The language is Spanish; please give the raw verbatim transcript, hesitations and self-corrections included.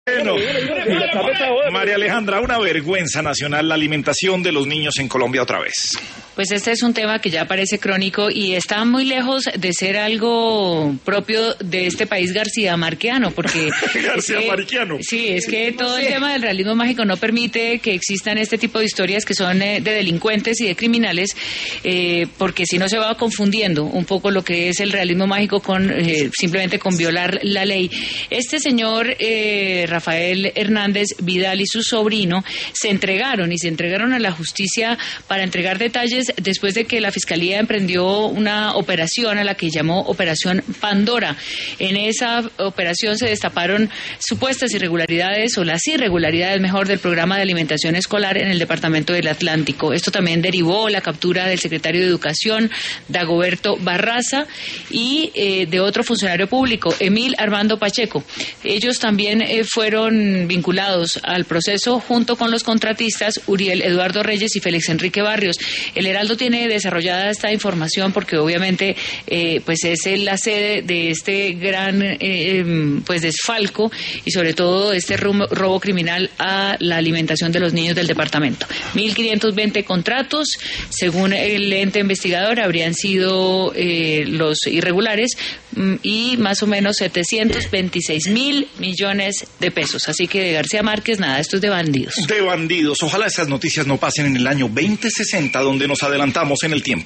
Bueno, María Alejandra, una vergüenza nacional la alimentación de los niños en Colombia otra vez. Pues este es un tema que ya parece crónico y está muy lejos de ser algo propio de este país García Marquiano, porque García es que, Marquiano. Sí, es que todo el tema del realismo mágico no permite que existan este tipo de historias que son eh, de delincuentes y de criminales, eh, porque si no se va confundiendo un poco lo que es el realismo mágico con eh, simplemente con violar la ley. Este señor eh, Rafael Hernández Vidal y su sobrino se entregaron y se entregaron a la justicia para entregar detalles después de que la Fiscalía emprendió una operación a la que llamó Operación Pandora. En esa operación se destaparon supuestas irregularidades o las irregularidades, mejor, del programa de alimentación escolar en el departamento del Atlántico. Esto también derivó la captura del secretario de Educación, Dagoberto Barraza, y eh, de otro funcionario público, Emil Armando Pacheco. Ellos también eh, fueron vinculados al proceso junto con los contratistas Uriel Eduardo Reyes y Félix Enrique Barrios. El Heraldo tiene desarrollada esta información porque obviamente eh, pues es la sede de este gran eh, pues desfalco y sobre todo este robo, robo criminal a la alimentación de los niños del departamento. mil quinientos veinte contratos, según el ente investigador, habrían sido eh, los irregulares y más o menos setecientos veintiséis mil millones de pesos. Así que de García Márquez, nada, esto es de bandidos. De bandidos. Ojalá esas noticias no pasen en el año veinte sesenta, donde nos adelantamos en el tiempo.